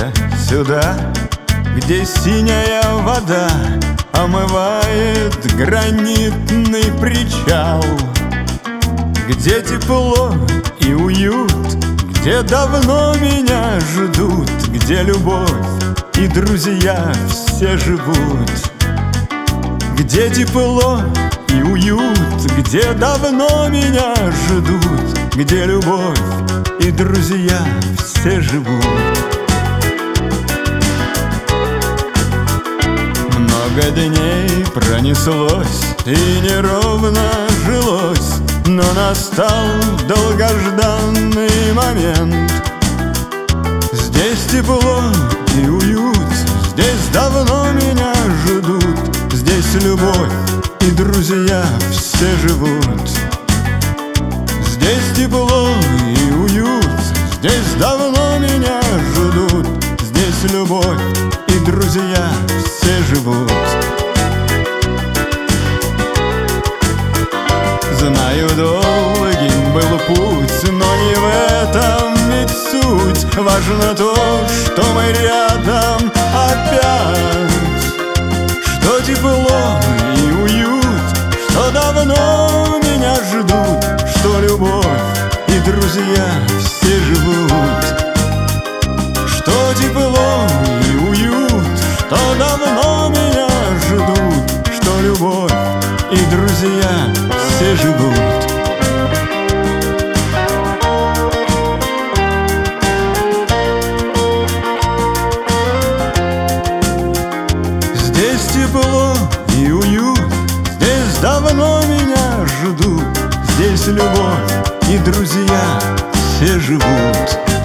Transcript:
сюда, где синяя вода омывает гранитный причал, где тепло и уют, где давно меня ждут, где любовь и друзья все живут. Где тепло и уют, где давно меня ждут, где любовь и друзья все живут. Много дней пронеслось и неровно жилось, но настал долгожданный момент. Здесь тепло и уют, здесь давно меня ждут, здесь любовь и друзья все живут. Здесь тепло и уют, здесь давно меня ждут, здесь любовь и друзья все живут. Знаю, долгим был путь, но не в этом ведь суть. Важно то, что мы рядом опять, что тепло и уют, что давно меня ждут, что любовь и друзья все живут. Что тепло и уют, что давно меня ждут, что любовь и друзья все живут. Здесь тепло и уют, здесь давно меня ждут, здесь любовь и друзья все живут.